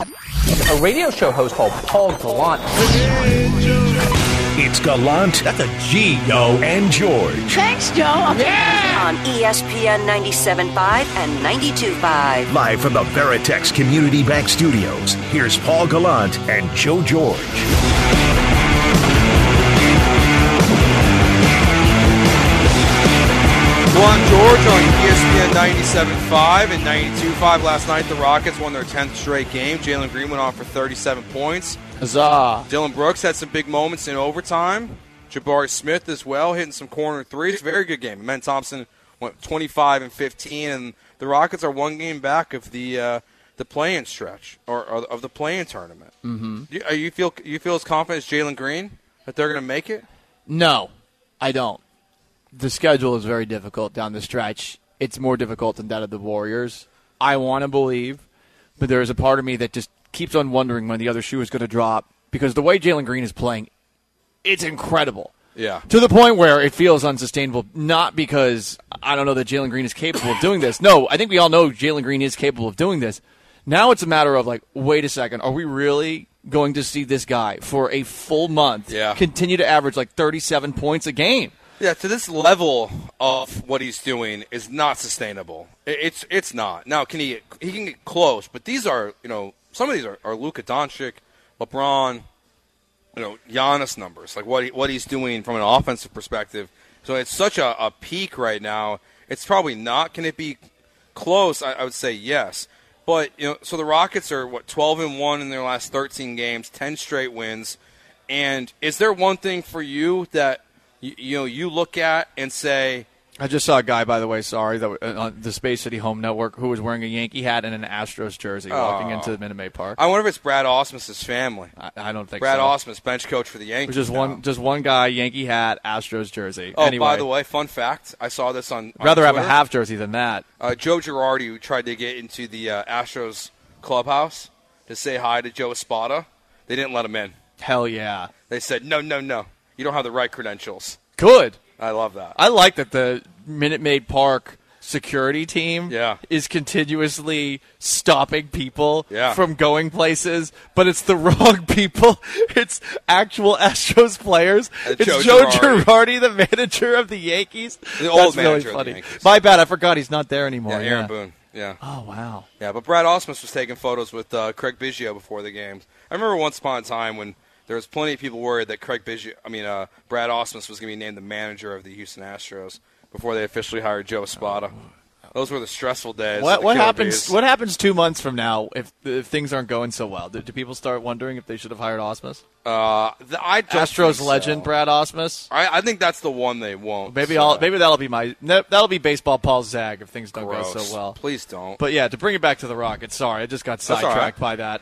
A radio show host called Paul Gallant. It's Gallant. That's a G, yo. And George. Thanks, Joe. Yeah. On ESPN 97.5 and 92.5. Live from the Veritex Community Bank Studios, here's Paul Gallant and Joe George. Gallant George on ESPN 97.5 and 92.5. Last night, the Rockets won their 10th straight game. Jalen Green went on for 37 points. Huzzah. Dylan Brooks had some big moments in overtime. Jabari Smith as well, hitting some corner threes. Very good game. Amen Thompson went 25 and 15, and the Rockets are one game back of the play-in stretch or of the play-in tournament. Mm-hmm. You feel as confident as Jalen Green that they're going to make it? No, I don't. The schedule is very difficult down the stretch. It's more difficult than that of the Warriors. I want to believe, but there is a part of me that just keeps on wondering when the other shoe is going to drop, because the way Jalen Green is playing, it's incredible. Yeah. To the point where it feels unsustainable, not because I don't know that Jalen Green is capable of doing this. No, I think we all know Jalen Green is capable of doing this. Now it's a matter of, like, wait a second, are we really going to see this guy for a full month continue to average like 37 points a game? Yeah, to this level of what he's doing is not sustainable. It's not. Now, he can get close, but these are, some of these are Luka Doncic, LeBron, Giannis numbers, like what he's doing from an offensive perspective. So it's such a peak right now. It's probably not. Can it be close? I would say yes. But, so the Rockets are, 12-1 in their last 13 games, 10 straight wins. And is there one thing for you that you look at and say, I just saw a guy, by the way, that on the Space City Home Network, who was wearing a Yankee hat and an Astros jersey walking into the Minute Maid Park. I wonder if it's Brad Osmus's family. I don't think Brad so. Osmus, bench coach for the Yankees. Just one guy, Yankee hat, Astros jersey. Oh, anyway, by the way, fun fact, I saw this on rather Twitter. have a half jersey than that. Joe Girardi, who tried to get into the Astros clubhouse to say hi to Joe Espada, they didn't let him in. Hell yeah. They said, no, you don't have the right credentials. Good. I love that. I like that the Minute Maid Park security team is continuously stopping people from going places, but it's the wrong people. It's actual Astros players. It's Joe Girardi, the manager of the Yankees. The old That's manager really funny. of the Yankees. My bad, I forgot he's not there anymore. Yeah, Aaron Boone. Yeah. Oh, wow. Yeah, but Brad Osmus was taking photos with Craig Biggio before the games. I remember once upon a time when there was plenty of people worried that Brad Osmus was going to be named the manager of the Houston Astros before they officially hired Joe Espada. Those were the stressful days. What happens? What happens 2 months from now if things aren't going so well? Do people start wondering if they should have hired Osmus? Astros legend Brad Osmus. I think that's the one they won't. Maybe that'll be baseball Paul Zag if things don't go so well. Please don't. But yeah, to bring it back to the Rockets. Sorry, I just got sidetracked by that.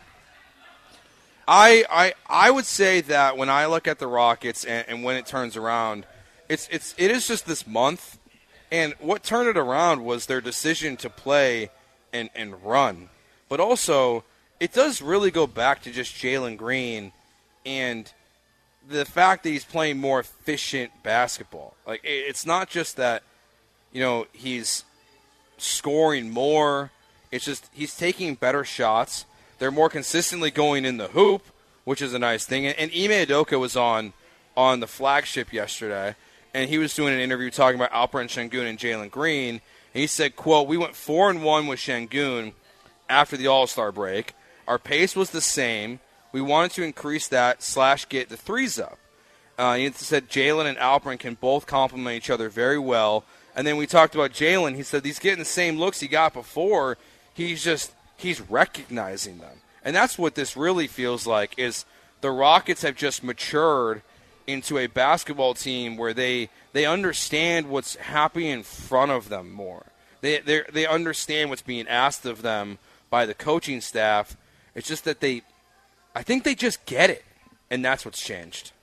I would say that when I look at the Rockets and when it turns around, it is just this month, and what turned it around was their decision to play and run. But also, it does really go back to just Jalen Green and the fact that he's playing more efficient basketball. Like, it's not just that, he's scoring more. It's just he's taking better shots. They're more consistently going in the hoop, which is a nice thing. And Ime Udoka was on the flagship yesterday, and he was doing an interview talking about Alperen Sengun and Jalen Green. And he said, quote, "We went 4-1 with Sengun after the All-Star break. Our pace was the same. We wanted to increase that / get the threes up." He said Jalen and Alperen can both complement each other very well. And then we talked about Jalen. He said he's getting the same looks he got before. He's recognizing them. And that's what this really feels like, is the Rockets have just matured into a basketball team where they understand what's happening in front of them more. They understand what's being asked of them by the coaching staff. It's just that I think they just get it, and that's what's changed.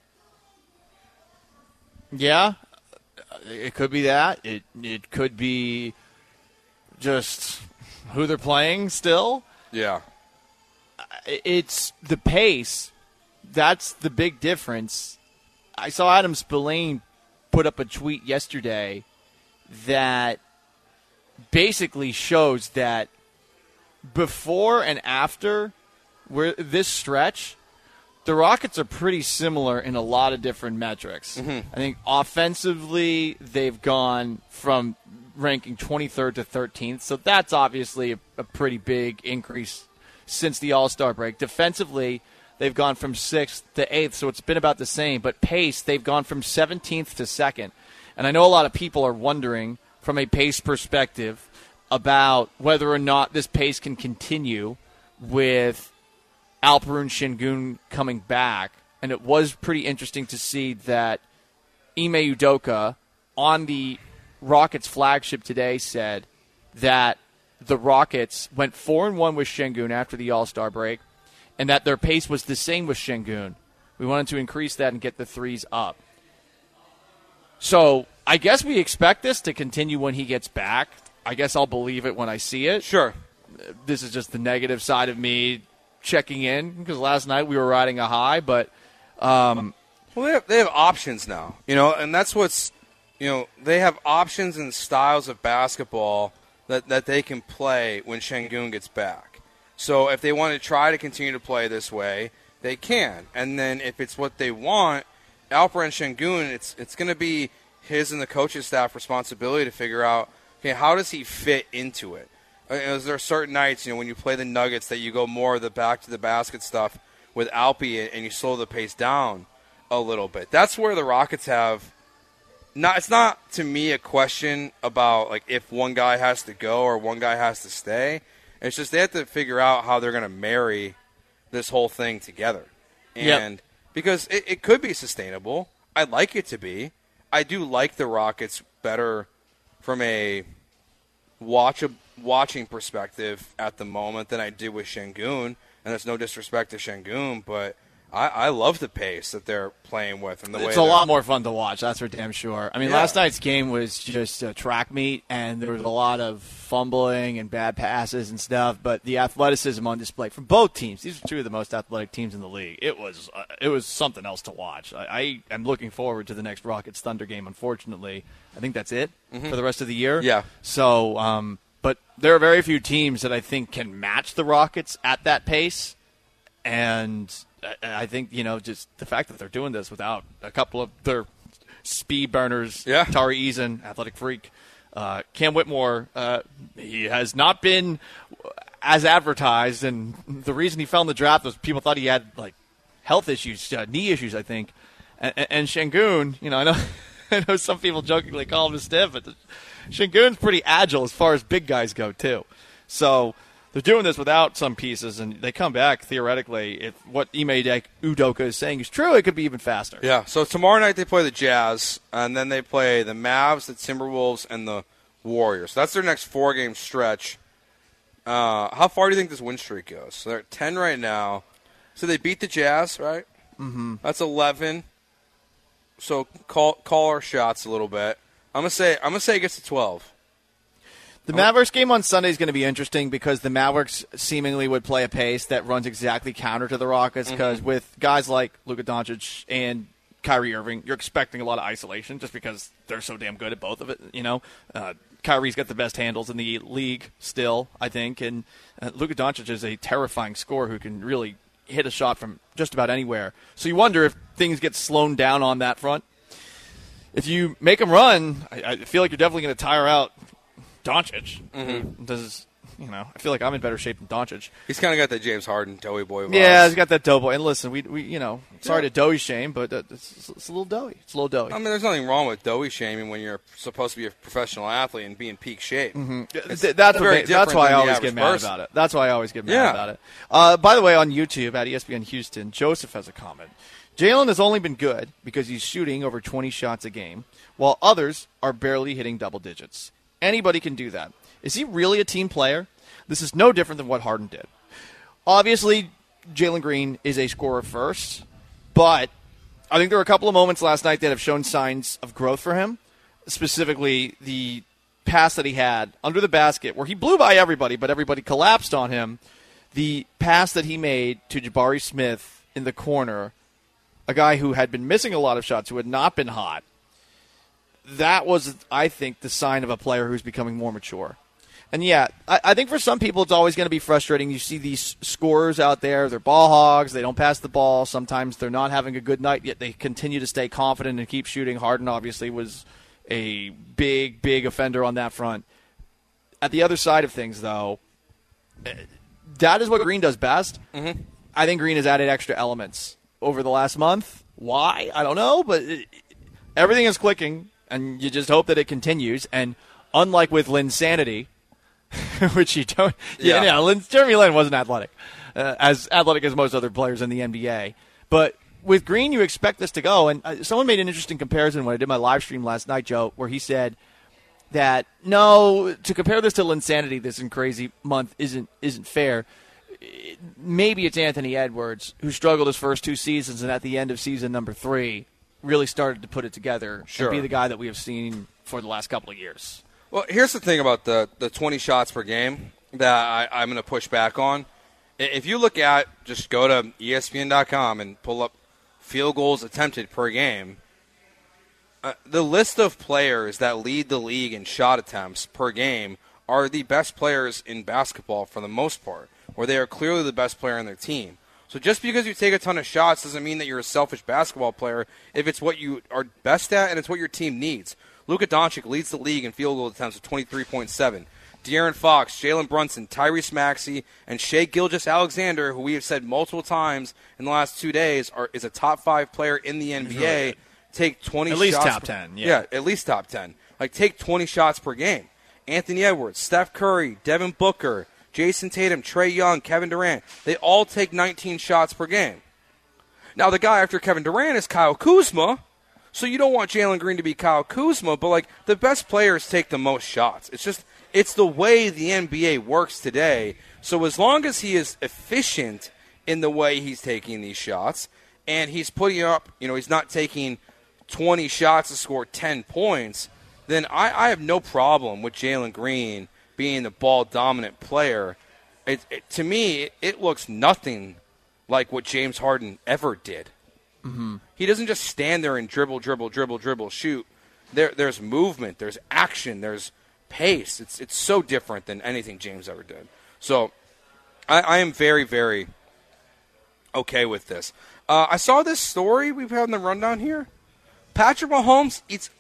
Yeah, it could be that. It could be just who they're playing still. Yeah. It's the pace. That's the big difference. I saw Adam Spillane put up a tweet yesterday that basically shows that before and after where this stretch, the Rockets are pretty similar in a lot of different metrics. I think offensively, they've gone from ranking 23rd to 13th, so that's obviously a pretty big increase since the All-Star break. Defensively, they've gone from 6th to 8th, so it's been about the same. But pace, they've gone from 17th to 2nd. And I know a lot of people are wondering, from a pace perspective, about whether or not this pace can continue with Alperen Şengün coming back. And it was pretty interesting to see that Ime Udoka on the Rockets flagship today said that the Rockets went 4-1 with Şengün after the All-Star break, and that their pace was the same with Şengün. We wanted to increase that and get the threes up. So I guess we expect this to continue when he gets back. I guess I'll believe it when I see it. Sure. This is just the negative side of me checking in, because last night we were riding a high, but well, they have options now, and that's what's, they have options and styles of basketball that they can play when Şengün gets back. So if they want to try to continue to play this way, they can. And then if it's what they want, Alperen Şengün, it's going to be his and the coaching staff responsibility to figure out, okay, how does he fit into it? Is there certain nights, when you play the Nuggets, that you go more of the back-to-the-basket stuff with Alpi and you slow the pace down a little bit? That's where the Rockets have it's not, to me, a question about like if one guy has to go or one guy has to stay. It's just they have to figure out how they're going to marry this whole thing together. And because it could be sustainable. I'd like it to be. I do like the Rockets better from a watching perspective at the moment than I did with Şengün. And there's no disrespect to Şengün, but I love the pace that they're playing with. And it's a lot more fun to watch, that's for damn sure. I mean, last night's game was just a track meet, and there was a lot of fumbling and bad passes and stuff, but the athleticism on display from both teams. These are two of the most athletic teams in the league. It was something else to watch. I am looking forward to the next Rockets-Thunder game, unfortunately. I think that's it for the rest of the year. Yeah. So, but there are very few teams that I think can match the Rockets at that pace, and I think, just the fact that they're doing this without a couple of their speed burners, Tari Eason, athletic freak, Cam Whitmore, he has not been as advertised, and the reason he fell in the draft was people thought he had, like, health issues, knee issues, I think. And Şengün, I know some people jokingly call him a stiff, but Şengün's pretty agile as far as big guys go, too. So they're doing this without some pieces, and they come back, theoretically. If what Ime Udoka is saying is true, it could be even faster. Yeah, so tomorrow night they play the Jazz, and then they play the Mavs, the Timberwolves, and the Warriors. So that's their next 4-game stretch. How far do you think this win streak goes? So they're at 10 right now. So they beat the Jazz, right? Mm-hmm. That's 11. So call our shots a little bit. I'm gonna say it gets to 12. The Mavericks game on Sunday is going to be interesting because the Mavericks seemingly would play a pace that runs exactly counter to the Rockets because with guys like Luka Doncic and Kyrie Irving, you're expecting a lot of isolation just because they're so damn good at both of it, Kyrie's got the best handles in the league still, I think, and Luka Doncic is a terrifying scorer who can really hit a shot from just about anywhere. So you wonder if things get slowed down on that front. If you make them run, I feel like you're definitely going to tire out Doncic. I feel like I'm in better shape than Doncic. He's kind of got that James Harden doughy boy vibe. Yeah, he's got that dough boy. And listen, we sorry to doughy shame, but it's a little doughy. It's a little doughy. I mean, there's nothing wrong with doughy shaming when you're supposed to be a professional athlete and be in peak shape. That's why I always get mad about it. That's why I always get mad about it. By the way, on YouTube at ESPN Houston, Joseph has a comment. Jalen has only been good because he's shooting over 20 shots a game, while others are barely hitting double digits. Anybody can do that. Is he really a team player? This is no different than what Harden did. Obviously, Jalen Green is a scorer first, but I think there were a couple of moments last night that have shown signs of growth for him, specifically the pass that he had under the basket where he blew by everybody, but everybody collapsed on him. The pass that he made to Jabari Smith in the corner, a guy who had been missing a lot of shots, who had not been hot. That was, I think, the sign of a player who's becoming more mature. And, yeah, I think for some people it's always going to be frustrating. You see these scorers out there. They're ball hogs. They don't pass the ball. Sometimes they're not having a good night, yet they continue to stay confident and keep shooting. Harden obviously was a big, big offender on that front. At the other side of things, though, that is what Green does best. Mm-hmm. I think Green has added extra elements over the last month. Why? I don't know, but everything is clicking, and you just hope that it continues. And unlike with Linsanity, which you don't. Yeah, Jeremy Lin wasn't athletic, as athletic as most other players in the NBA. But with Green, you expect this to go. And someone made an interesting comparison when I did my live stream last night, Joe, where he said that no, to compare this to Linsanity, this crazy month isn't fair. Maybe it's Anthony Edwards, who struggled his first 2 seasons, and at the end of season number 3, really started to put it together and be the guy that we have seen for the last couple of years. Well, here's the thing about the 20 shots per game that I'm going to push back on. If you look at, just go to ESPN.com and pull up field goals attempted per game, the list of players that lead the league in shot attempts per game are the best players in basketball for the most part, or they are clearly the best player on their team. So just because you take a ton of shots doesn't mean that you're a selfish basketball player if it's what you are best at and it's what your team needs. Luka Doncic leads the league in field goal attempts with 23.7. De'Aaron Fox, Jalen Brunson, Tyrese Maxey, and Shai Gilgeous-Alexander, who we have said multiple times in the last 2 days is a top 5 player in the NBA, take 20 shots. At least top 10, yeah, at least top 10. Take 20 shots per game. Anthony Edwards, Steph Curry, Devin Booker, Jason Tatum, Trae Young, Kevin Durant, they all take 19 shots per game. Now, the guy after Kevin Durant is Kyle Kuzma, so you don't want Jalen Green to be Kyle Kuzma, but, the best players take the most shots. It's the way the NBA works today. So as long as he is efficient in the way he's taking these shots, and he's putting up, he's not taking 20 shots to score 10 points, then I have no problem with Jalen Green being the ball-dominant player. To me, it looks nothing like what James Harden ever did. Mm-hmm. He doesn't just stand there and dribble, shoot. There's movement, there's action, there's pace. It's so different than anything James ever did. So I am very, very okay with this. I saw this story we've had in the rundown here. Patrick Mahomes eats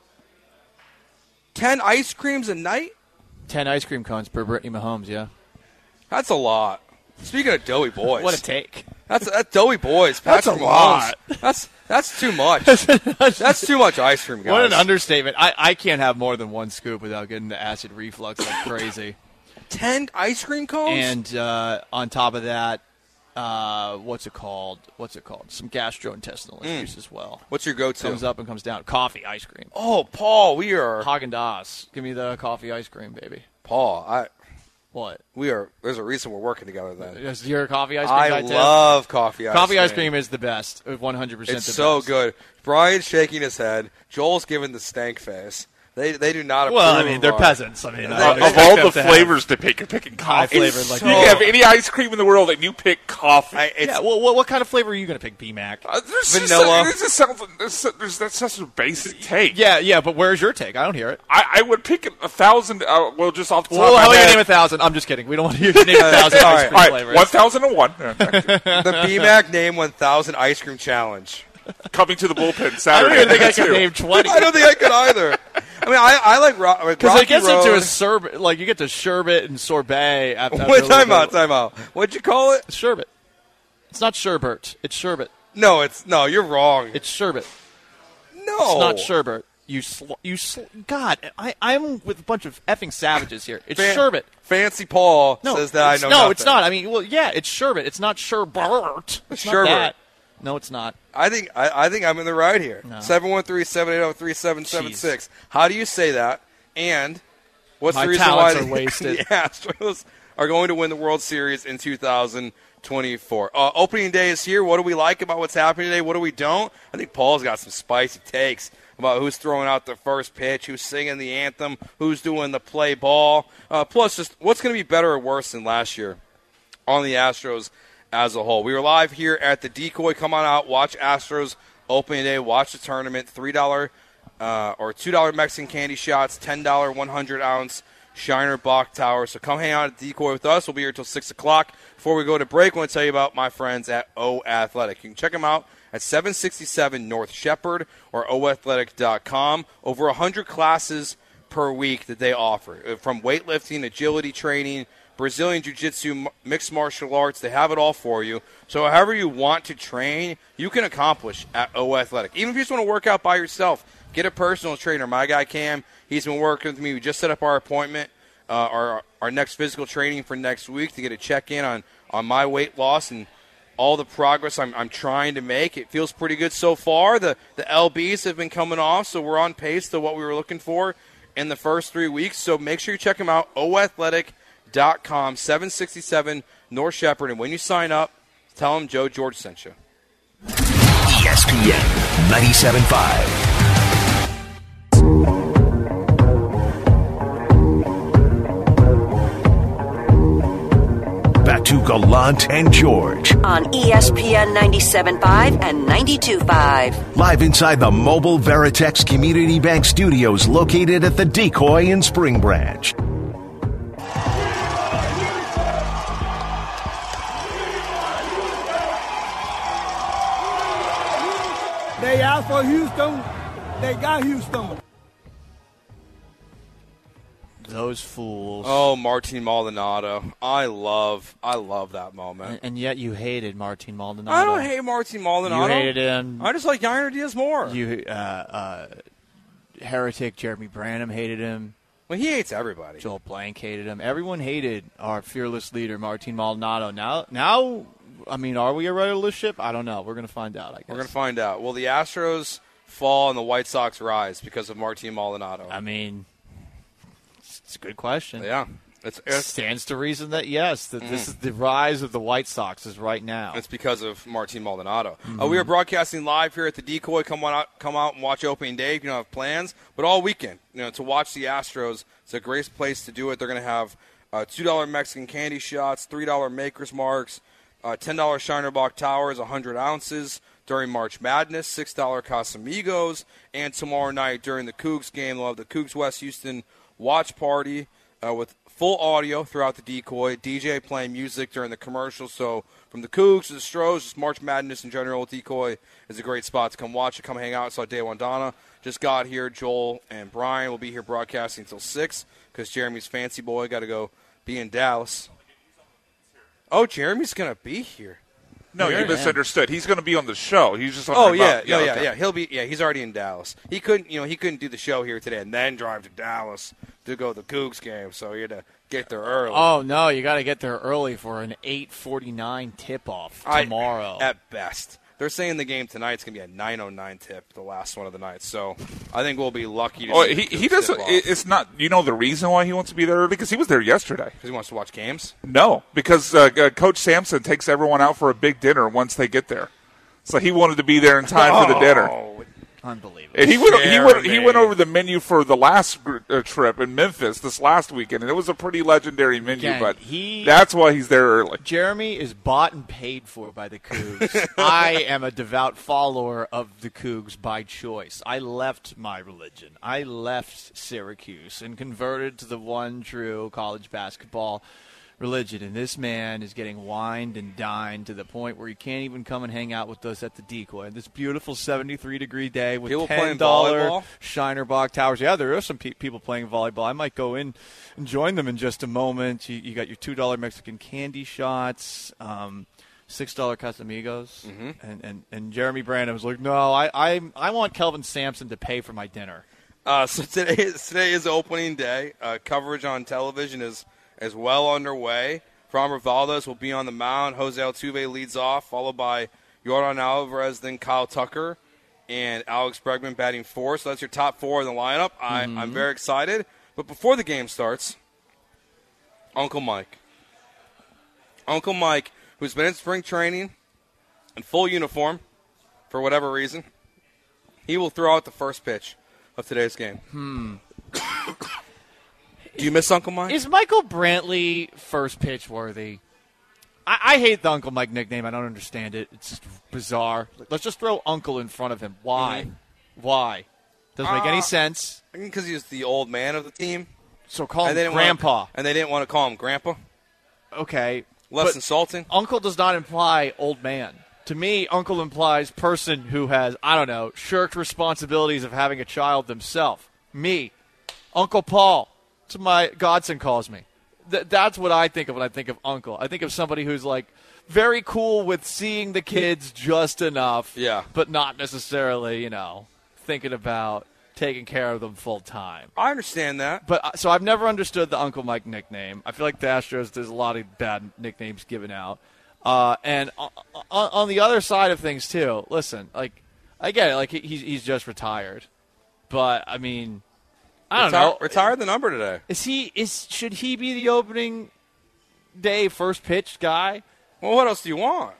10 ice creams a night? 10 ice cream cones per Brittany Mahomes, yeah. That's a lot. Speaking of doughy boys. What a take. That's doughy boys. That's Patrick a lot. Mahomes. That's too much. That's too much ice cream, guys. What an understatement. I can't have more than one scoop without getting the acid reflux like crazy. 10 ice cream cones? And on top of that, what's it called? Some gastrointestinal issues as well. What's your go-to? Comes up and comes down. Coffee ice cream. Oh, Paul, we are Haagen-Dazs. Give me the coffee ice cream, baby. Paul, What? There's a reason we're working together then. You're a coffee ice cream guy, too? I love coffee ice cream. Coffee ice cream is the best. 100% It's so good. Brian's shaking his head. Joel's giving the stank face. They do not approve. Well, I mean, they're peasants. Of all the flavors to pick, you're picking coffee. Flavored like you can have any ice cream in the world and you pick coffee. What kind of flavor are you going to pick, B-Mac? Vanilla. That's such a basic take. Yeah, but where's your take? I don't hear it. I would pick 1,000, just off the top of my head. How about you name 1,000? I'm just kidding. We don't want to hear you name 1,000 ice cream flavors. 1,001. The B-Mac Name 1,000 Ice Cream Challenge. Coming to the bullpen Saturday. I don't even think I can name 20. I don't think I could either. I mean, I like Rocky because it gets Road. into a sorbet, you get to sherbet and sorbet. Wait, time out. What'd you call it? Sherbet. It's not sherbet. It's sherbet. No, you're wrong. It's sherbet. No, it's not sherbet. God, I'm with a bunch of effing savages here. It's sherbet. Fancy Paul says that I know. No, nothing. It's not. I mean, it's sherbet. It's not sherbet. It's sherbet. Not that. No, it's not. I think I'm in the right here. 713-780-3776. How do you say that? And what's the reason why are wasted? The Astros are going to win the World Series in 2024? Opening day is here. What do we like about what's happening today? What do we don't? I think Paul's got some spicy takes about who's throwing out the first pitch, who's singing the anthem, who's doing the play ball. Plus, just what's going to be better or worse than last year on the Astros as a whole. We were live here at the Decoy. Come on out, watch Astros opening day, watch the tournament. $3 or $2 Mexican candy shots, $10 100-ounce Shiner Bach Tower. So come hang out at Decoy with us. We'll be here till 6 o'clock. Before we go to break, I want to tell you about my friends at O Athletic. You can check them out at 767 North Shepherd or oathletic.com. Over 100 classes per week that they offer, from weightlifting, agility training, Brazilian Jiu-Jitsu, mixed martial arts. They have it all for you. So however you want to train, you can accomplish at O Athletic. Even if you just want to work out by yourself, get a personal trainer. My guy Cam, he's been working with me. We just set up our appointment, our next physical training for next week to get a check-in on my weight loss and all the progress I'm trying to make. It feels pretty good so far. The LBs have been coming off, so we're on pace to what we were looking for in the first 3 weeks. So make sure you check them out, oathletic.com, 767 North Shepherd. And when you sign up, tell them Joe George sent you. ESPN 97.5. Back to Gallant and George on ESPN 97.5 and 92.5. Live inside the mobile Veritex Community Bank Studios located at the Decoy in Spring Branch. They asked for Houston. They got Houston. Those fools. Oh, Martin Maldonado. I love that moment. And yet you hated Martin Maldonado. I don't hate Martin Maldonado. You hated him. I just like Yainer Diaz more. You, heretic Jeremy Branham hated him. Well, he hates everybody. Joel Blank hated him. Everyone hated our fearless leader, Martin Maldonado. Now, I mean, are we a rudderless ship? I don't know. We're going to find out, I guess. We're going to find out. Will the Astros fall and the White Sox rise because of Martin Maldonado? I mean, it's a good question. Yeah. It stands to reason that, yes, that this is the rise of the White Sox is right now. It's because of Martin Maldonado. We are broadcasting live here at the Decoy. Come out and watch opening day if you don't have plans. But all weekend, to watch the Astros, it's a great place to do it. They're going to have $2 Mexican candy shots, $3 Maker's Marks, $10 Shiner Bach Towers, 100 ounces during March Madness, $6 Casamigos, and tomorrow night during the Cougs game, they'll have the Cougs West Houston watch party with full audio throughout the Decoy, DJ playing music during the commercial. So from the Cougs to the Stros, just March Madness in general, Decoy is a great spot to come watch it, come hang out. So Dave Wandana just got here. Joel and Brian will be here broadcasting until 6 because Jeremy's fancy boy got to go be in Dallas. Oh, Jeremy's going to be here. No, you misunderstood. He's going to be on the show. He's just on Oh, remote. yeah. Okay. He'll be. Yeah, he's already in Dallas. He couldn't do the show here today and then drive to Dallas to go to the Cougs game. So he had to get there early. Oh no, you got to get there early for an 8:49 tip-off tomorrow. At best, they're saying the game tonight's going to be a 9:09 tip, the last one of the night. So I think we'll be lucky. He doesn't. It's not. You know the reason why he wants to be there early? Because he was there yesterday. Because he wants to watch games. No, because Coach Sampson takes everyone out for a big dinner once they get there. So he wanted to be there in time for the dinner. Unbelievable. And he went over the menu for the last trip in Memphis this last weekend, and it was a pretty legendary menu. Again, but that's why he's there early. Jeremy is bought and paid for by the Cougs. I am a devout follower of the Cougs by choice. I left my religion. I left Syracuse and converted to the one true college basketball religion, and this man is getting wined and dined to the point where he can't even come and hang out with us at the Decoy. This beautiful 73-degree day with people playing $10 volleyball? Shiner Bach Towers. Yeah, there are some people playing volleyball. I might go in and join them in just a moment. You got your $2 Mexican candy shots, $6 Casamigos, and Jeremy Branham was like, no, I want Kelvin Sampson to pay for my dinner. So today is opening day. Coverage on television is well underway. Framber Valdez will be on the mound. Jose Altuve leads off, followed by Yordan Alvarez, then Kyle Tucker, and Alex Bregman batting fourth. So that's your top four in the lineup. I'm very excited. But before the game starts, Uncle Mike, who's been in spring training in full uniform for whatever reason, he will throw out the first pitch of today's game. Do you miss Uncle Mike? Is Michael Brantley first pitch worthy? I hate the Uncle Mike nickname. I don't understand it. It's just bizarre. Let's just throw Uncle in front of him. Why? Why? Doesn't make any sense. I think because he's the old man of the team. So call And they him didn't wanna- Grandpa. and they didn't want to call him Grandpa. Okay. Less but insulting. Uncle does not imply old man. To me, uncle implies person who has, I don't know, shirked responsibilities of having a child themselves. Me, Uncle Paul. That's what my godson calls me. That's what I think of when I think of uncle. I think of somebody who's like very cool with seeing the kids just enough, Yeah. but not necessarily, thinking about taking care of them full time. I understand that. But so I've never understood the Uncle Mike nickname. I feel like the Astros, there's a lot of bad nicknames given out. And on the other side of things too, listen, like I get it, like he's just retired, but I mean, I don't know. Retired the number today. Should he be the opening day first pitch guy? Well, what else do you want?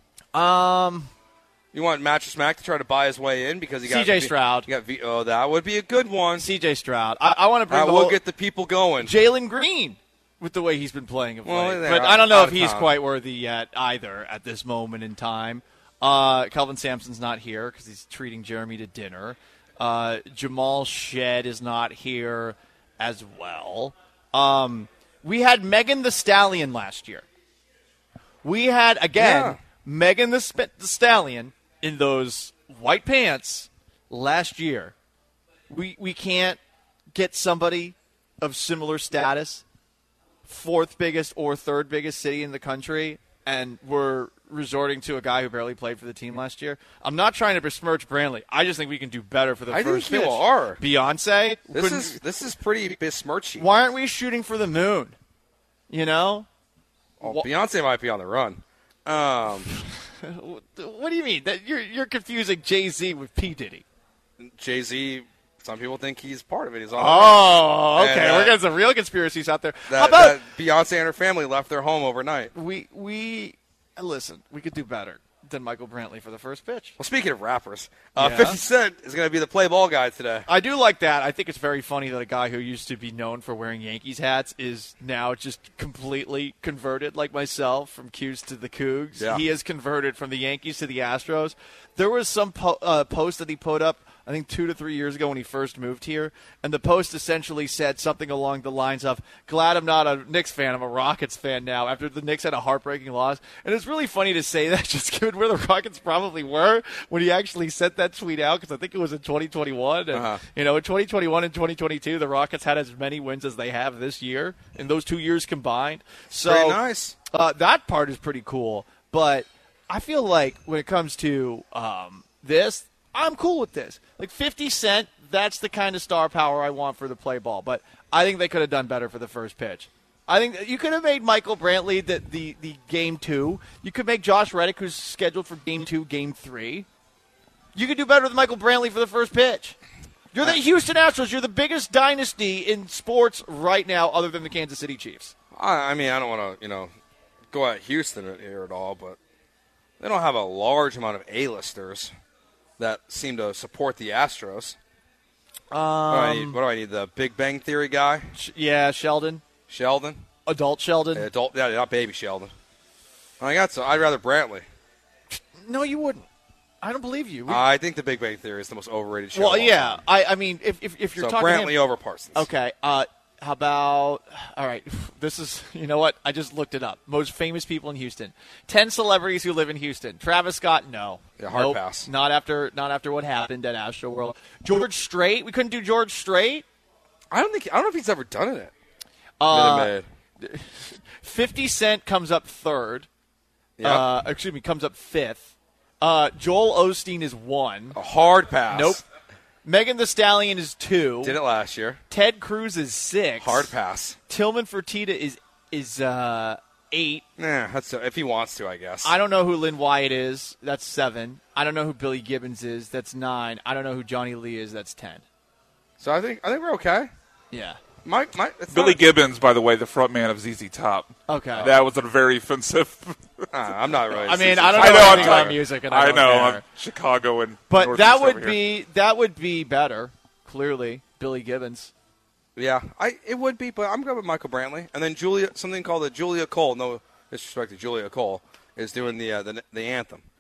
You want Mattress Mac to try to buy his way in because he got C.J. Stroud. That would be a good one. C.J. Stroud. I want to bring we'll get the people going. Jalen Green with the way he's been playing of late. they're But I don't know out if of he's time. quite worthy yet either at this moment in time. Kelvin Sampson's not here because he's treating Jeremy to dinner. Jamal Shed is not here as well. We had Megan the Stallion last year. We had, again, Megan the Stallion in those white pants last year. We can't get somebody of similar status, fourth biggest or third biggest city in the country, and we're resorting to a guy who barely played for the team last year. I'm not trying to besmirch Brantley. I just think we can do better for the first think pitch. you are. Beyonce? This is pretty besmirchy. Why aren't we shooting for the moon? Well, Beyonce might be on the run. What do you mean? That you're confusing Jay-Z with P. Diddy. Jay-Z, some people think he's part of it. He's on Oh, okay. And, We're getting some real conspiracies out there. that, How about that Beyonce and her family left their home overnight. we listen, we could do better than Michael Brantley for the first pitch. Well, speaking of rappers, Yeah. 50 Cent is going to be the play ball guy today. I do like that. I think it's very funny that a guy who used to be known for wearing Yankees hats is now just completely converted, like myself, from Q's to the Cougs. Yeah. He has converted from the Yankees to the Astros. There was some post that he put up, I think 2 to 3 years ago when he first moved here, and the post essentially said something along the lines of, glad I'm not a Knicks fan, I'm a Rockets fan now, after the Knicks had a heartbreaking loss. And it's really funny to say that, just given where the Rockets probably were when he actually sent that tweet out, because I think it was in 2021. And, in 2021 and 2022, the Rockets had as many wins as they have this year, in those 2 years combined. So Pretty nice. that part is pretty cool, but I feel like when it comes to this, I'm cool with this. Like 50 Cent, that's the kind of star power I want for the play ball. But I think they could have done better for the first pitch. I think that you could have made Michael Brantley the game 2. You could make Josh Reddick, who's scheduled for game 2, game 3. You could do better with Michael Brantley for the first pitch. You're the Houston Astros. You're the biggest dynasty in sports right now, other than the Kansas City Chiefs. I mean, I don't want to, go at Houston here at all, but they don't have a large amount of A-listers that seem to support the Astros. What do I need? The Big Bang Theory guy? Yeah, Sheldon. Sheldon? Adult Sheldon. Not baby Sheldon. I'd rather Brantley. No, you wouldn't. I don't believe you. I think the Big Bang Theory is the most overrated show. Well, of all yeah. time. I mean, if you're So talking Brantley him, over Parsons. okay. How about? All right. This is. You know what? I just looked it up. Most famous people in Houston. 10 celebrities who live in Houston. Travis Scott. No. Yeah, hard Nope. pass. Not after what happened at Astro World. George Strait. We couldn't do George Strait. I don't know if he's ever done it. Uh, 50 Cent comes up third. Yeah. Comes up fifth. Joel Osteen is 1. A hard pass. Nope. Megan the Stallion is 2. Did it last year. Ted Cruz is 6. Hard pass. Tillman Fertitta is 8. Yeah, that's if he wants to, I guess. I don't know who Lynn Wyatt is. That's 7. I don't know who Billy Gibbons is. That's 9. I don't know who Johnny Lee is. That's 10. So I think we're okay. Yeah. Billy Gibbons, by the way, the front man of ZZ Top. Okay. That was a very offensive. I'm not really. I mean, ZZ I don't Top. know I'm anything about music, and I don't know. care. I'm Chicago and But Northeast that over here. would be better. Clearly, Billy Gibbons. Yeah, it would be, but I'm going with Michael Brantley, and then something called the Julia Cole. No disrespect to Julia Cole, is doing the anthem.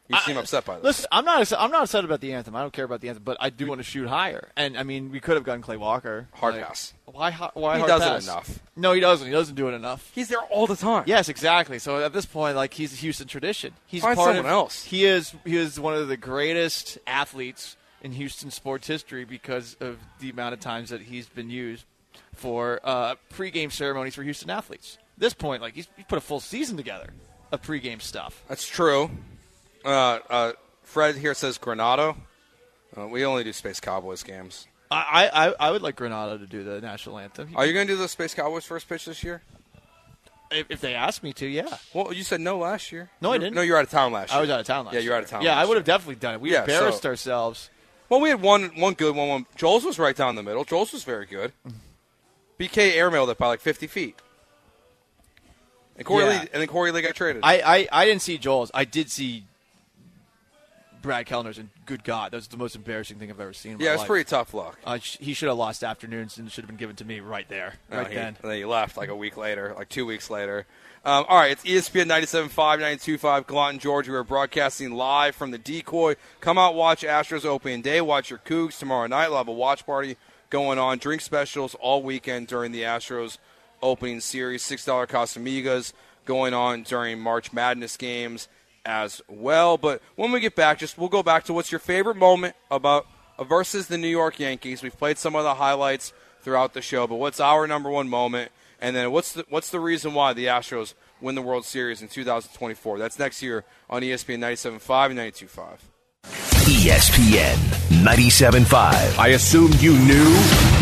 You seem upset by this. Listen, I'm not upset about the anthem. I don't care about the anthem, but I do want to shoot higher. And I mean, we could have gotten Clay Walker. Hard pass. Why He hard does pass? it enough. No, he doesn't. He doesn't do it enough. He's there all the time. Yes, exactly. So at this point, like, he's a Houston tradition. He's Find part someone of, else. He is one of the greatest athletes in Houston sports history because of the amount of times that he's been used for pregame ceremonies for Houston athletes. At this point, like, he's put a full season together of pregame stuff. That's true. Fred here says Granado. We only do Space Cowboys games. I would like Granado to do the national anthem. Are you going to do the Space Cowboys first pitch this year? If they ask me to, yeah. Well, you said no last year. No, I didn't. No, you were out of town last year. I was out of town last year. Yeah, you were out of town. Yeah, last I would year. have definitely done it. We embarrassed ourselves. Well, we had one good one. Joel's was right down the middle. Joel's was very good. BK airmailed it by like 50 feet. And Corey Lee got traded. I didn't see Joel's. I did see Brad Kellner's, and good God, that was the most embarrassing thing I've ever seen in my life. Yeah, it was pretty tough luck. He should have lost afternoons and should have been given to me right there, then. And then he left like a week later, like 2 weeks later. All right, it's ESPN 97.5, 92.5, Gaunton, Georgia. We're broadcasting live from the Decoy. Come out, watch Astros opening day. Watch your Cougs tomorrow night. We'll have a watch party going on. Drink specials all weekend during the Astros opening series. $6 Casamigos going on during March Madness games as well. But when we get back, we'll go back to what's your favorite moment about versus the New York Yankees. We've played some of the highlights throughout the show, but what's our number one moment? And then what's the reason why the Astros win the World Series in 2024? That's next year on ESPN 97.5 and 92.5. ESPN 97.5. I assume you knew.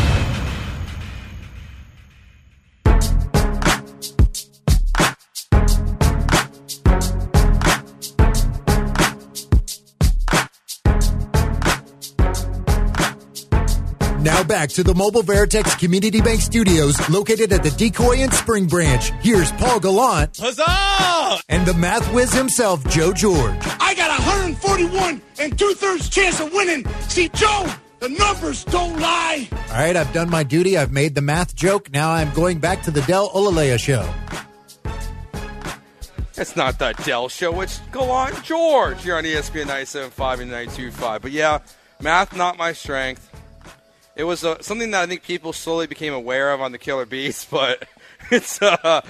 Now back to the Mobile Veritex Community Bank Studios located at the Decoy and Spring Branch. Here's Paul Gallant. Huzzah! And the math whiz himself, Joe George. I got 141 and 2/3 chance of winning. See, Joe, the numbers don't lie. All right, I've done my duty. I've made the math joke. Now I'm going back to the Del Olalea show. It's not the Dell show. It's Gallant George here on ESPN 97.5 and 92.5. But yeah, math not my strength. It was something that I think people slowly became aware of on the Killer Bees, but it's got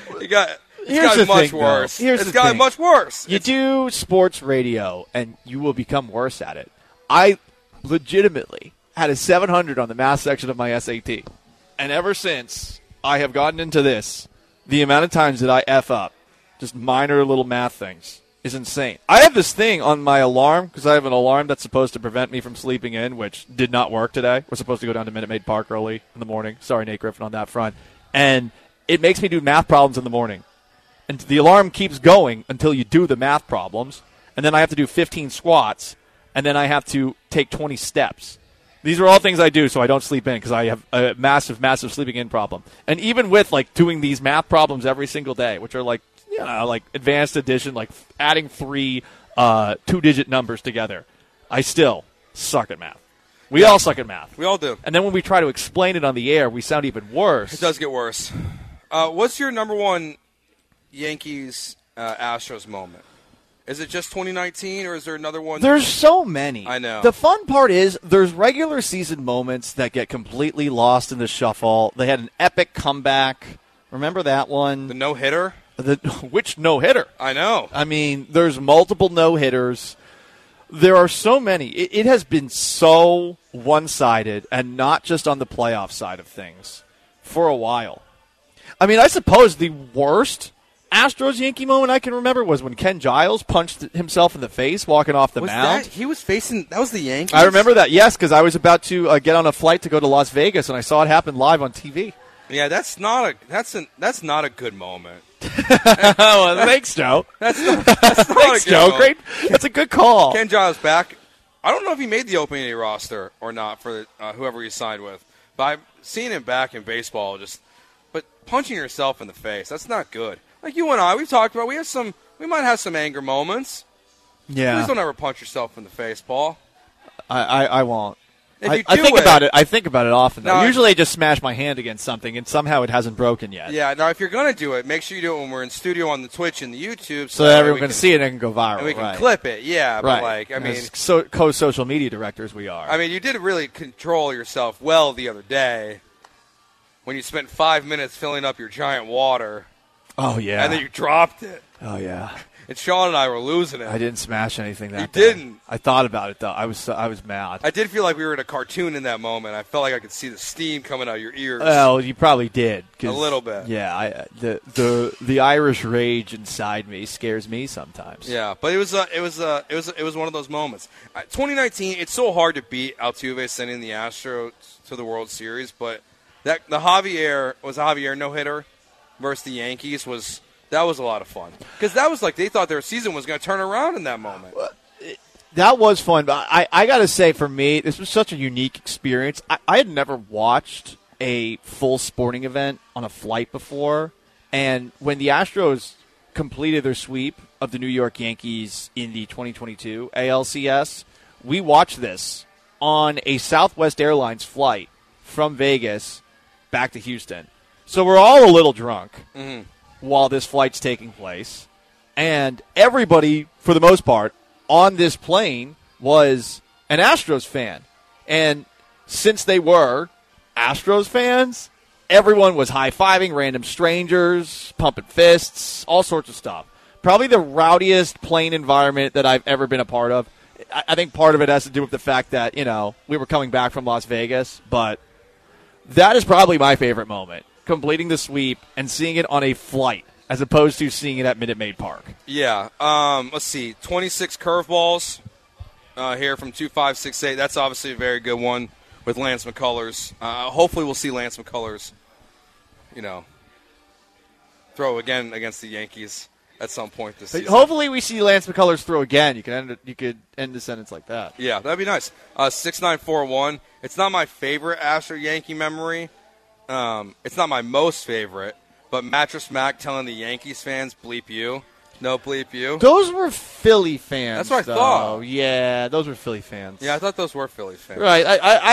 much worse. It's got much worse. You do sports radio, and you will become worse at it. I legitimately had a 700 on the math section of my SAT, and ever since I have gotten into this, the amount of times that I F up, just minor little math things, is insane. I have this thing on my alarm, because I have an alarm that's supposed to prevent me from sleeping in, which did not work today. We're supposed to go down to Minute Maid Park early in the morning. Sorry, Nate Griffin, on that front. And it makes me do math problems in the morning. And the alarm keeps going until you do the math problems. And then I have to do 15 squats. And then I have to take 20 steps. These are all things I do so I don't sleep in, because I have a massive, massive sleeping in problem. And even with, like, doing these math problems every single day, which are, like, like advanced addition, like adding 3 two-digit numbers together, I still suck at math. We all suck at math. We all do. And then when we try to explain it on the air, we sound even worse. It does get worse. What's your number one Yankees Astros moment? Is it just 2019, or is there another one? There's so many. I know. The fun part is there's regular season moments that get completely lost in the shuffle. They had an epic comeback. Remember that one? The no-hitter? Which no-hitter? I know. I mean, there's multiple no-hitters. There are so many. It has been so one-sided, and not just on the playoff side of things, for a while. I mean, I suppose the worst Astros-Yankee moment I can remember was when Ken Giles punched himself in the face walking off the mound. That was the Yankees? I remember that, yes, because I was about to get on a flight to go to Las Vegas, and I saw it happen live on TV. Yeah, that's not a good moment. Well, thanks, Joe. That's not thanks, Joe. Moment. Great. That's a good call. Ken Giles back. I don't know if he made the opening day roster or not for whoever he signed with, but I've seen him back in baseball. But punching yourself in the face, that's not good. Like you and I, we've talked about. We might have some anger moments. Yeah. Please don't ever punch yourself in the face, Paul. I won't. I think about it. I think about it often. No, Usually, I just smash my hand against something, and somehow it hasn't broken yet. Yeah. Now, if you're going to do it, make sure you do it when we're in studio on the Twitch and the YouTube, so that everyone can see it and it can go viral. And we can right. clip it. Yeah, right. but like, I mean, co-social media directors we are. I mean, you did really control yourself well the other day when you spent 5 minutes filling up your giant water. Oh yeah. And then you dropped it. Oh yeah. And Sean and I were losing it. I didn't smash anything that day. You didn't. I thought about it though. I was mad. I did feel like we were in a cartoon in that moment. I felt like I could see the steam coming out of your ears. Well, you probably did. A little bit. Yeah, the Irish rage inside me scares me sometimes. Yeah, but it was one of those moments. 2019, it's so hard to beat Altuve sending the Astros to the World Series, but the Javier no-hitter versus the Yankees was a lot of fun. Because that was like they thought their season was going to turn around in that moment. That was fun, but I got to say, for me, this was such a unique experience. I had never watched a full sporting event on a flight before, and when the Astros completed their sweep of the New York Yankees in the 2022 ALCS, we watched this on a Southwest Airlines flight from Vegas back to Houston. So we're all a little drunk while this flight's taking place, and everybody, for the most part, on this plane was an Astros fan. And since they were Astros fans, everyone was high-fiving random strangers, pumping fists, all sorts of stuff. Probably the rowdiest plane environment that I've ever been a part of. I think part of it has to do with the fact that, we were coming back from Las Vegas, but that is probably my favorite moment, completing the sweep and seeing it on a flight as opposed to seeing it at Minute Maid Park. Yeah. Let's see. 26 curveballs here from 2568. That's obviously a very good one with Lance McCullers. Hopefully we'll see Lance McCullers, throw again against the Yankees at some point this season. Hopefully we see Lance McCullers throw again. You could end the sentence like that. Yeah, that'd be nice. 6941. It's not my favorite Astro Yankee memory. It's not my most favorite. But Mattress Mac telling the Yankees fans, bleep you. No, bleep you. Those were Philly fans. That's what I thought. Yeah, those were Philly fans. Yeah, I thought those were Philly fans. Right.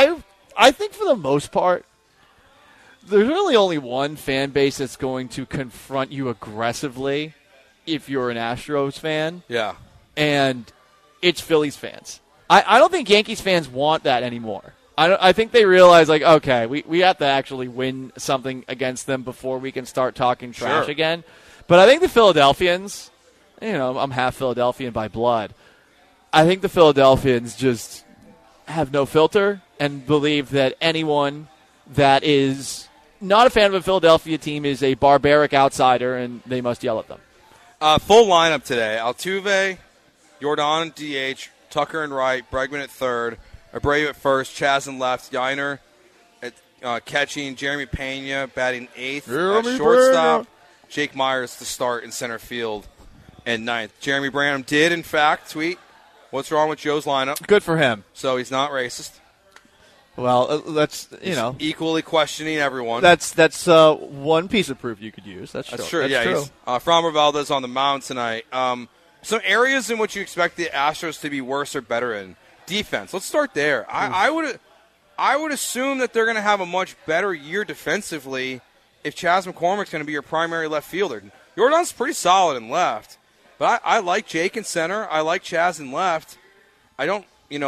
I think for the most part, there's really only one fan base that's going to confront you aggressively if you're an Astros fan. Yeah. And it's Phillies fans. I don't think Yankees fans want that anymore. I think they realize, like, okay, we have to actually win something against them before we can start talking trash again. But I think the Philadelphians, I'm half Philadelphian by blood. I think the Philadelphians just have no filter and believe that anyone that is not a fan of a Philadelphia team is a barbaric outsider, and they must yell at them. Full lineup today. Altuve, Jordan DH, Tucker and right, Bregman at third, Abreu at first, Chas in left, Yainer at catching, Jeremy Pena batting eighth at shortstop, Jake Myers to start in center field and ninth. Jeremy Branham did, in fact, tweet, "What's wrong with Joe's lineup?" Good for him. So he's not racist. Well, that's, equally questioning everyone. That's one piece of proof you could use. That's true. Yeah, true. Framber Valdez on the mound tonight. Some areas in which you expect the Astros to be worse or better in. Defense. Let's start there. I would assume that they're going to have a much better year defensively if Chas McCormick's going to be your primary left fielder. Jordan's pretty solid in left, but I like Jake in center. I like Chas in left. I don't,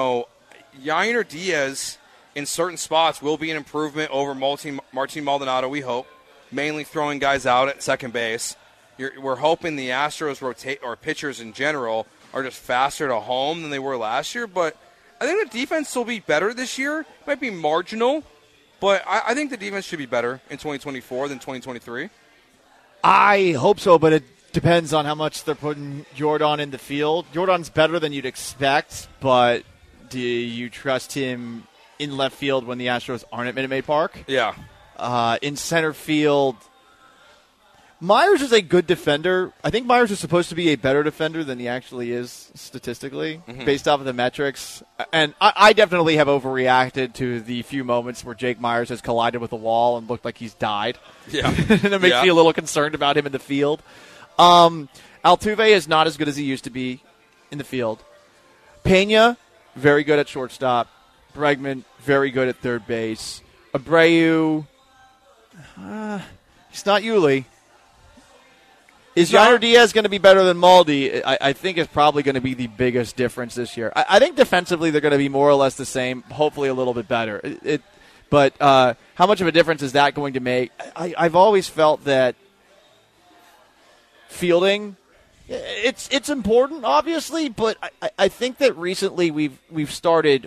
Yainer Diaz in certain spots will be an improvement over Martin Maldonado, we hope, mainly throwing guys out at second base. We're hoping the Astros rotate, or pitchers in general, are just faster to home than they were last year, but I think the defense will be better this year. It might be marginal, but I think the defense should be better in 2024 than 2023. I hope so, but it depends on how much they're putting Jordan in the field. Jordan's better than you'd expect, but do you trust him in left field when the Astros aren't at Minute Maid Park? Yeah. In center field, Myers is a good defender. I think Myers is supposed to be a better defender than he actually is statistically, based off of the metrics. And I definitely have overreacted to the few moments where Jake Myers has collided with a wall and looked like he's died. Yeah. And it makes me a little concerned about him in the field. Altuve is not as good as he used to be in the field. Pena, very good at shortstop. Bregman, very good at third base. Abreu, he's not Yuli. Is Yainer Diaz going to be better than Maldi? I think it's probably going to be the biggest difference this year. I think defensively they're going to be more or less the same, hopefully a little bit better. But how much of a difference is that going to make? I've always felt that fielding, it's important, obviously, but I think that recently we've started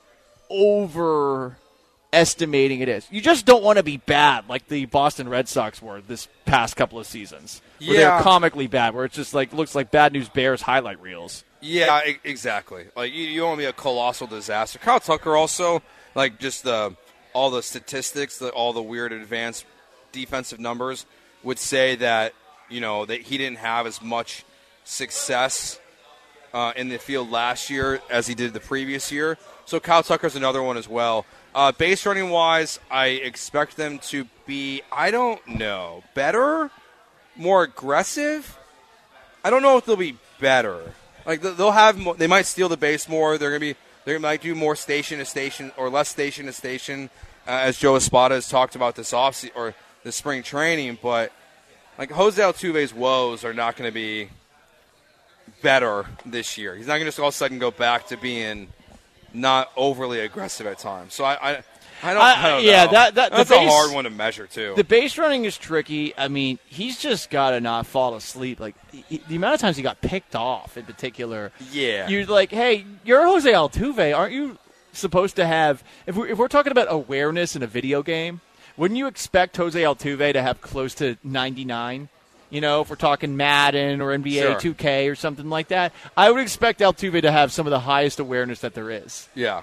overestimating it is. You just don't want to be bad like the Boston Red Sox were this past couple of seasons. Where they're comically bad, where it's just like looks like Bad News Bears highlight reels. Yeah, exactly. Like you don't want to be a colossal disaster. Kyle Tucker also, like just all the statistics, all the weird advanced defensive numbers would say that that he didn't have as much success in the field last year as he did the previous year. So Kyle Tucker's another one as well. Base running wise, I expect them to be, I don't know, better, more aggressive. I don't know if they'll be better. Like they'll have, they might steal the base more. They might do more station to station or less station to station, as Joe Espada has talked about this offseason or the spring training. But like Jose Altuve's woes are not going to be better this year. He's not going to just all of a sudden go back to being not overly aggressive at times. So I don't yeah, know. That's a hard one to measure too. The base running is tricky. I mean, he's just got to not fall asleep. Like the amount of times he got picked off in particular. Yeah, you're like, hey, you're Jose Altuve, aren't you supposed to have? If we're talking about awareness in a video game, wouldn't you expect Jose Altuve to have close to 99? If we're talking Madden or NBA 2K or something like that, I would expect Altuve to have some of the highest awareness that there is. Yeah.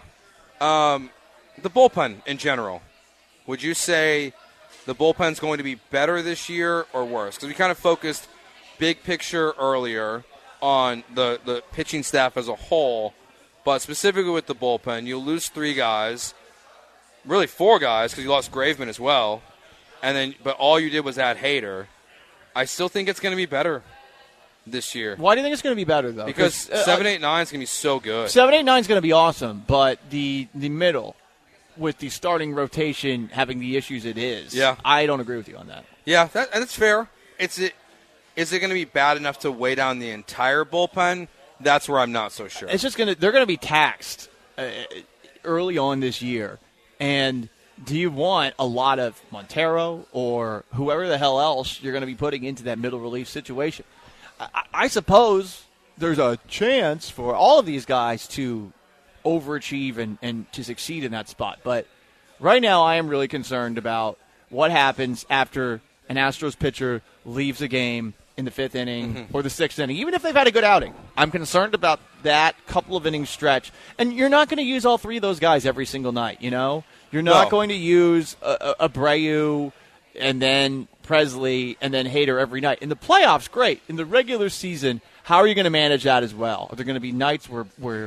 The bullpen in general, would you say the bullpen's going to be better this year or worse? Because we kind of focused big picture earlier on the pitching staff as a whole, but specifically with the bullpen, you'll lose 3 guys, really 4 guys because you lost Graveman as well, but all you did was add Hader. I still think it's going to be better this year. Why do you think it's going to be better, though? Because 7, 8, 9 is going to be so good. 7, 8, 9 is going to be awesome, but the middle, with the starting rotation having the issues it is, I don't agree with you on that. Yeah, that's fair. Is it going to be bad enough to weigh down the entire bullpen? That's where I'm not so sure. It's just they're going to be taxed early on this year, and do you want a lot of Montero or whoever the hell else you're going to be putting into that middle relief situation? I suppose there's a chance for all of these guys to overachieve and to succeed in that spot. But right now I am really concerned about what happens after an Astros pitcher leaves a game in the 5th inning or the 6th inning, even if they've had a good outing. I'm concerned about that couple of innings stretch. And you're not going to use all 3 of those guys every single night, You're not going to use Abreu and then Presley and then Hader every night. In the playoffs, great. In the regular season, how are you going to manage that as well? Are there going to be nights where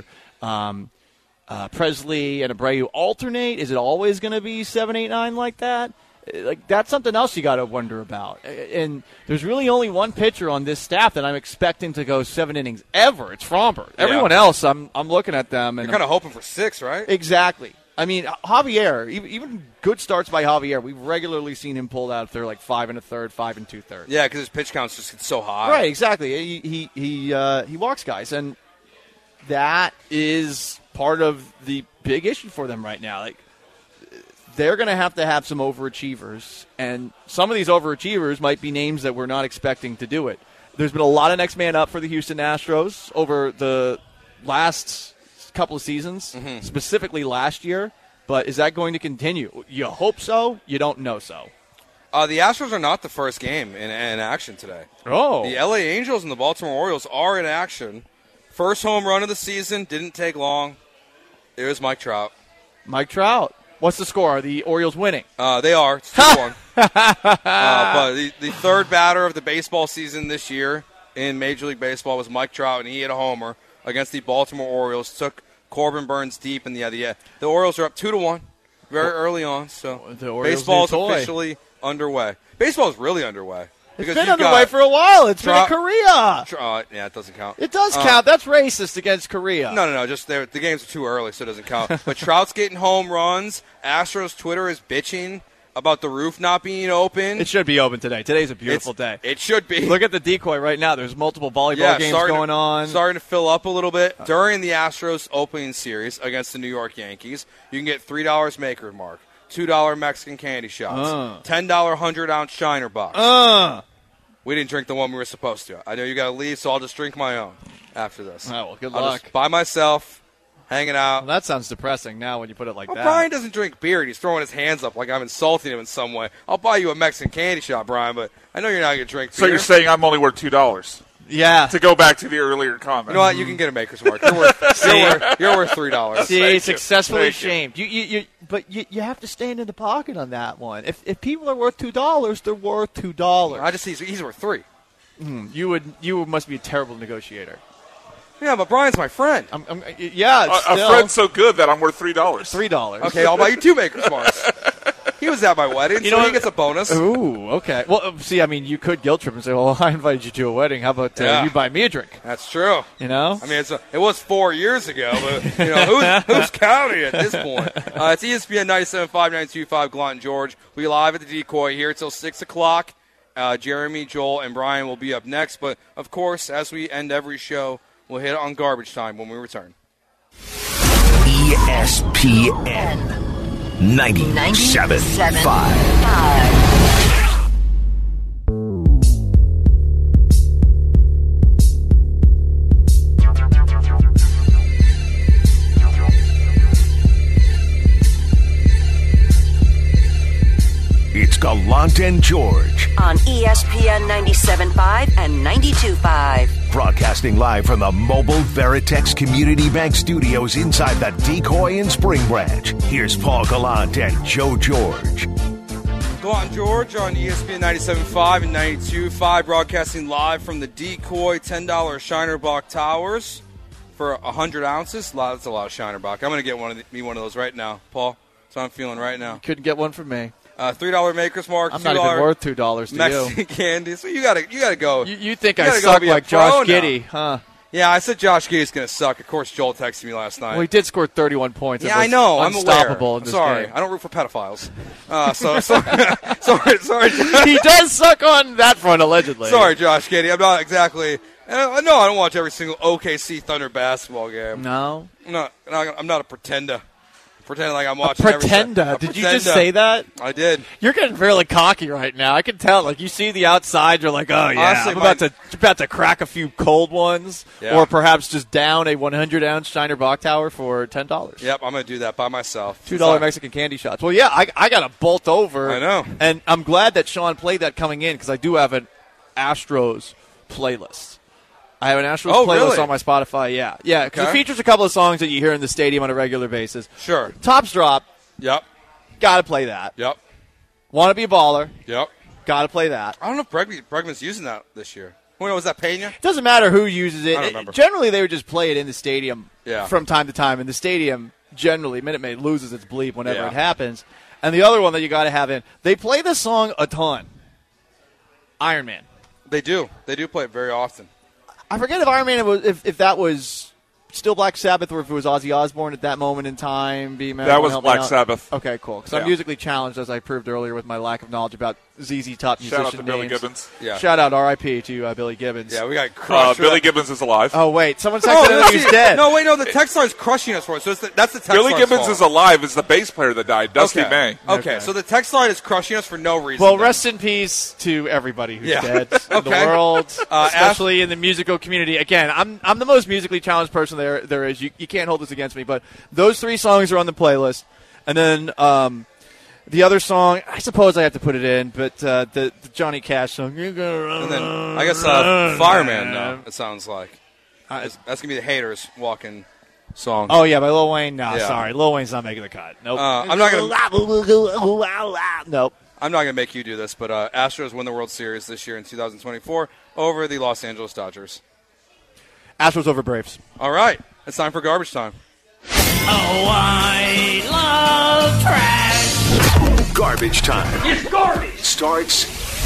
Presley and Abreu alternate? Is it always going to be 7, 8, 9 like that? Like that's something else you got to wonder about. And there's really only one pitcher on this staff that I'm expecting to go 7 innings ever. It's Fromberg. Everyone else, I'm looking at them and you're kind of hoping for 6, right? Exactly. I mean, Javier, even good starts by Javier, we've regularly seen him pulled out if they're like 5 1/3, 5 2/3. Yeah, because his pitch count's just so high. Right, exactly. He walks guys, and that is part of the big issue for them right now. Like they're going to have some overachievers, and some of these overachievers might be names that we're not expecting to do it. There's been a lot of next man up for the Houston Astros over the last couple of seasons, specifically last year, but is that going to continue? You hope so. You don't know so. The Astros are not the first game in action today. Oh. The LA Angels and the Baltimore Orioles are in action. First home run of the season, didn't take long. It was Mike Trout. Mike Trout. What's the score? Are the Orioles winning? They are. It's 2-1. But the third batter of the baseball season this year in Major League Baseball was Mike Trout, and he hit a homer against the Baltimore Orioles. Took Corbin Burns deep in the Orioles are up 2-1 very early on. So baseball is officially underway. Baseball is really underway. Because been you've underway got for a while. It's been Trout- in Korea. Yeah, it doesn't count. It does count. That's racist against Korea. No. Just the games are too early, so it doesn't count. But Trout's getting home runs. Astros Twitter is bitching about the roof not being open. It should be open today. Today's a beautiful day. It should be. Look at the decoy right now. There's multiple volleyball games going on. Starting to fill up a little bit. During the Astros opening series against the New York Yankees, you can get $3 Maker's Mark, $2 Mexican candy shots, $10 100-ounce Shiner box. We didn't drink the one we were supposed to. I know you got to leave, so I'll just drink my own after this. Oh, well, good I'll luck. just by myself, hanging out. Well, that sounds depressing now when you put it like that. Brian doesn't drink beer, and he's throwing his hands up like I'm insulting him in some way. I'll buy you a Mexican candy shot, Brian, but I know you're not going to drink beer. So you're saying I'm only worth $2? Yeah. To go back to the earlier comment. You know what? You can get a Maker's Mark. You're worth $3. See, successfully shamed. But you have to stand in the pocket on that one. If people are worth $2, they're worth $2. I just he's worth $3. You must be a terrible negotiator. Yeah, but Brian's my friend. Yeah, a friend so good that I'm worth $3. $3. Okay, I'll buy you 2 Maker's Marks. He was at my wedding, so he gets a bonus. Ooh, okay. Well, see, I mean, you could guilt trip and say, well, I invited you to a wedding. How about you buy me a drink? That's true. You know? I mean, it was 4 years ago, but, who's counting at this point? It's ESPN 97.5, 92.5, Glant and George. We'll be live at the Decoy here until 6 o'clock. Jeremy, Joel, and Brian will be up next. But, of course, as we end every show, we'll hit it on garbage time when we return. ESPN 97.5. It's Gallant and George on ESPN 97.5 and 92.5. Broadcasting live from the Mobile Veritex Community Bank Studios inside the Decoy in Spring Branch. Here's Paul Gallant and Joe George. Gallant and George on ESPN 97.5 and 92.5, broadcasting live from the Decoy $10 Shiner Bock Towers for 100 ounces. That's a lot of Shiner Bock. I'm going to get one of those right now, Paul. That's what I'm feeling right now. Couldn't get one from me. $3 Maker's Mark. I'm not even worth $2 to Mexican candy. So you gotta go. You think I suck like Josh Giddey, huh? Yeah, I said Josh Giddey's going to suck. Of course, Joel texted me last night. Well, he did score 31 points. Yeah, I know. I'm unstoppable aware. in this sorry. game. I don't root for pedophiles. Sorry. He does suck on that front, allegedly. Sorry, Josh Giddey. I'm not exactly. No, I don't watch every single OKC Thunder basketball game. No, I'm not a pretender. Pretending like I'm watching. Pretender. Did you just say that? I did. You're getting fairly cocky right now. I can tell. Like you see the outside, you're like, oh yeah, honestly, I'm about to crack a few cold ones, or perhaps just down a 100-ounce Shiner Bock Tower for $10. Yep, I'm going to do that by myself. $2 Mexican candy shots. Well, yeah, I got to bolt over. I know, and I'm glad that Sean played that coming in because I do have an Astros playlist. I have an Astros playlist on my Spotify, yeah. Yeah, because it features a couple of songs that you hear in the stadium on a regular basis. Sure. Tops Drop. Yep. Got to play that. Yep. Want to Be a Baller. Yep. Got to play that. I don't know if Bregman's using that this year. Was that Pena? It doesn't matter who uses it. I don't remember. Generally, they would just play it in the stadium from time to time. And the stadium, generally, Minute Maid loses its bleep whenever it happens. And the other one that you got to have in, they play this song a ton. Iron Man. They do. They do play it very often. I forget if Iron Man if that was still Black Sabbath or if it was Ozzy Osbourne at that moment in time. That was Black Sabbath. Okay, cool. Because I'm musically challenged, as I proved earlier, with my lack of knowledge about ZZ Top musician names. Shout out to Billy Gibbons. Yeah. Shout out R.I.P. to Billy Gibbons. Yeah, we got crushed. Billy Gibbons is alive. Oh, wait. Someone texted he's dead. No, wait, no. The text line is crushing us for it. So that's the text line. Billy Gibbons is alive. Is the bass player that died, Dusty May. Okay, so the text line is crushing us for no reason. Well, rest in peace to everybody who's dead in the world, especially in the musical community. Again, I'm the most musically challenged person there is. You can't hold this against me, but those 3 songs are on the playlist. And then the other song, I suppose I have to put it in, but the Johnny Cash song. And then I guess Fireman, though, it sounds like. That's going to be the Haters walking song. Oh, yeah, by Lil Wayne? No, sorry. Lil Wayne's not making the cut. Nope. I'm not going to... Nope. I'm not going to make you do this, but Astros win the World Series this year in 2024 over the Los Angeles Dodgers. Astros over Braves. All right. It's time for garbage time. Oh, I love trash. Garbage time. It's garbage. Starts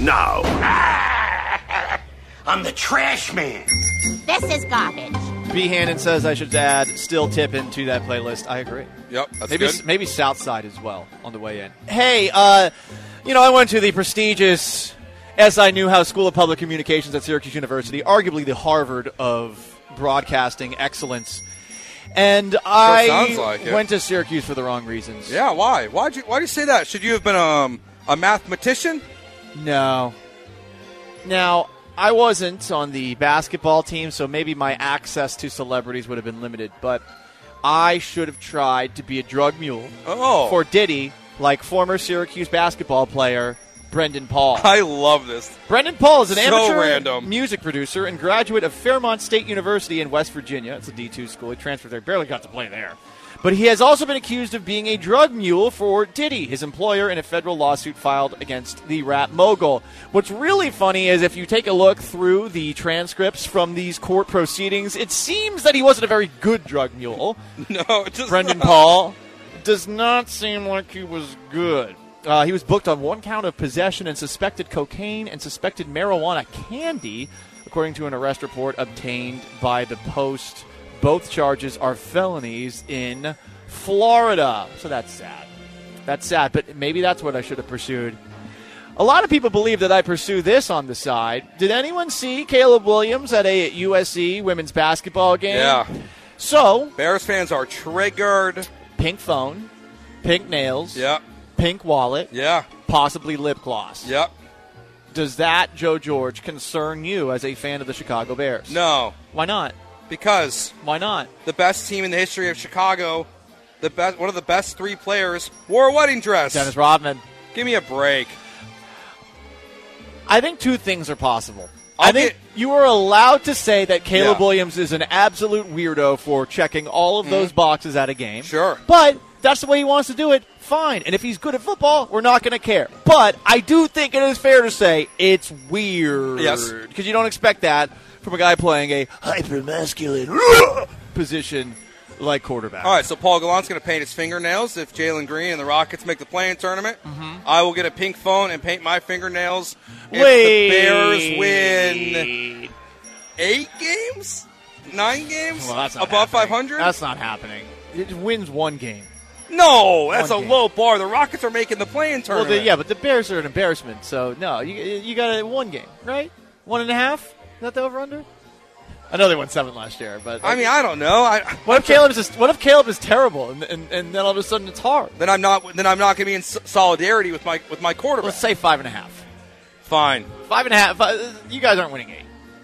now. I'm the trash man. This is garbage. B. Hannon says I should add Still Tippin' to that playlist. I agree. Yep, that's good. Maybe Southside as well on the way in. Hey, I went to the prestigious SI Newhouse School of Public Communications at Syracuse University, arguably the Harvard of broadcasting excellence. And I went to Syracuse for the wrong reasons. Yeah, why? Why'd you say that? Should you have been a mathematician? No. Now, I wasn't on the basketball team, so maybe my access to celebrities would have been limited, but I should have tried to be a drug mule for Diddy, like former Syracuse basketball player Brendan Paul. I love this. Brendan Paul is an amateur music producer and graduate of Fairmont State University in West Virginia. It's a D2 school. He transferred there. Barely got to play there. But he has also been accused of being a drug mule for Diddy, his employer, in a federal lawsuit filed against the rap mogul. What's really funny is if you take a look through the transcripts from these court proceedings, it seems that he wasn't a very good drug mule. No, it does Brendan not. Paul does not seem like he was good. He was booked on one count of possession and suspected cocaine and suspected marijuana candy, according to an arrest report obtained by the Post. Both charges are felonies in Florida. So that's sad. That's sad, but maybe that's what I should have pursued. A lot of people believe that I pursue this on the side. Did anyone see Caleb Williams at a USC women's basketball game? Yeah. So, Bears fans are triggered. Pink phone, pink nails, Yep. pink wallet, Yeah. possibly lip gloss. Yep. Does that, Joe George, concern you as a fan of the Chicago Bears? No. Why not? Because Why not? the best team in the history of Chicago, one of the best three players, wore a wedding dress. Dennis Rodman. Give me a break. I think two things are possible. I think you are allowed to say that Caleb Yeah. Williams is an absolute weirdo for checking all of those boxes at a game. Sure. But that's the way he wants to do it. Fine. And if he's good at football, we're not going to care. But I do think it is fair to say it's weird. Yes. Because you don't expect that from a guy playing a hyper-masculine position like quarterback. All right, so Paul Gallant's going to paint his fingernails if Jalen Green and the Rockets make the play-in tournament. Mm-hmm. I will get a pink phone and paint my fingernails if Wait. the Bears win 8 games? 9 games? Well, that's not above happening. 500? That's not happening. It wins one game. No, that's One a game. low bar. The Rockets are making the play-in Well, tournament. but the Bears are an embarrassment. So, no, you got a one game, right? 1.5? Is that the over-under? I know they won 7 last year, but I mean, I don't know. what if Caleb is terrible, and then all of a sudden it's hard? Then I'm not going to be in solidarity with my quarterback. Let's say 5.5. Fine. 5.5. You guys aren't winning 8.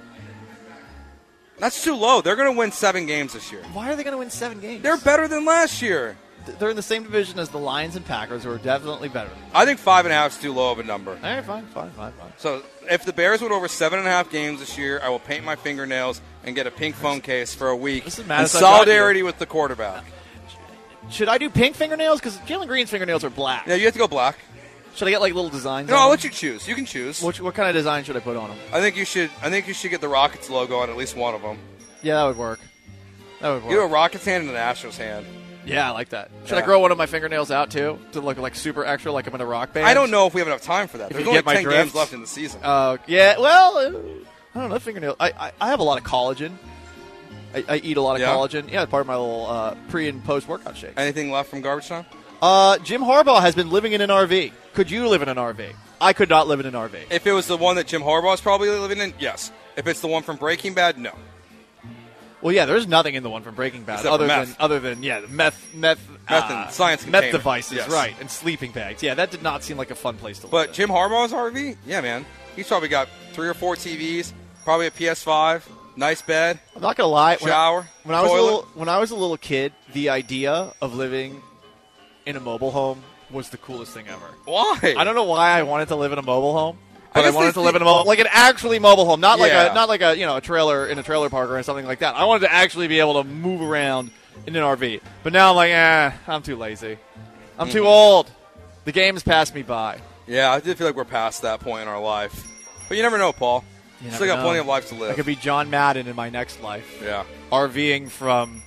That's too low. They're going to win 7 games this year. Why are they going to win 7 games? They're better than last year. They're in the same division as the Lions and Packers, who are definitely better. I think 5.5 is too low of a number. All right, fine. So if the Bears win over 7.5 games this year, I will paint my fingernails and get a pink phone case for a week This is in Madison solidarity with the quarterback. Should I do pink fingernails? Because Jalen Green's fingernails are black. Yeah, you have to go black. Should I get like little designs? No, on I'll them? let you choose. You can choose. What kind of design should I put on them? I think you should get the Rockets logo on at least one of them. Yeah, that would work. You do a Rockets hand and an Astros hand. Yeah, I like that. Should Yeah. I grow one of my fingernails out too to look like super extra, like I'm in a rock band? I don't know if we have enough time for that. If There's you only get my 10 drift. games left in the season. Yeah. Well, I don't know. Fingernails. I have a lot of collagen. I eat a lot of Yeah? collagen. Yeah, part of my little pre and post workout shakes. Anything left from garbage time? Jim Harbaugh has been living in an RV. Could you live in an RV? I could not live in an RV. If it was the one that Jim Harbaugh is probably living in, yes. If it's the one from Breaking Bad, no. Well, yeah, there's nothing in the one from Breaking Bad Except for meth. other than the meth and science meth containment. devices, Yes. right, and sleeping bags. Yeah, that did not seem like a fun place to live. But in. Jim Harbaugh's RV, yeah, man. He's probably got 3 or 4 TVs, probably a PS5, nice bed, I'm not gonna lie. shower, When I was toilet. when I was a little kid, the idea of living in a mobile home was the coolest thing ever. Why? I don't know why I wanted to live in a mobile home, but I guess wanted they to live in a think- mobile, like an actually mobile home, not like Yeah. a trailer in a trailer park or something like that. I wanted to actually be able to move around in an RV. But now I'm like, I'm too lazy. I'm too old. The game's passed me by. Yeah, I did feel like we're past that point in our life. But you never know, Paul. You Still never got know. plenty of life to live. I could be John Madden in my next life. Yeah. RVing from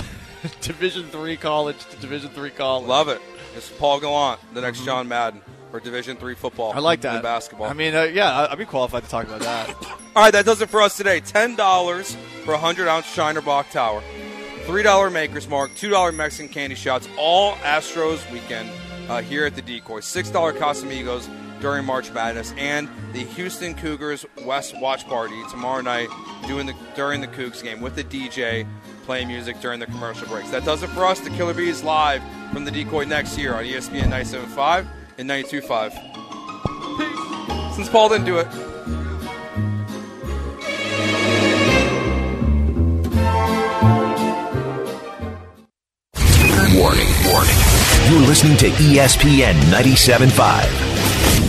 Division III college to Division III college. Love it. It's Paul Gallant, the next John Madden. or Division III football. I like that. And basketball. I mean, I'd be qualified to talk about that. All right, that does it for us today. $10 for a 100-ounce Shiner Bock Tower. $3 Maker's Mark, $2 Mexican candy shots, all Astros weekend here at the Decoy. $6 Casamigos during March Madness, and the Houston Cougars West Watch Party tomorrow night during the Cougs game with the DJ playing music during the commercial breaks. That does it for us. The Killer Bees live from the Decoy next year on ESPN 97.5 and 92.5. Peace. Since Paul didn't do it. Warning. You're listening to ESPN 97.5.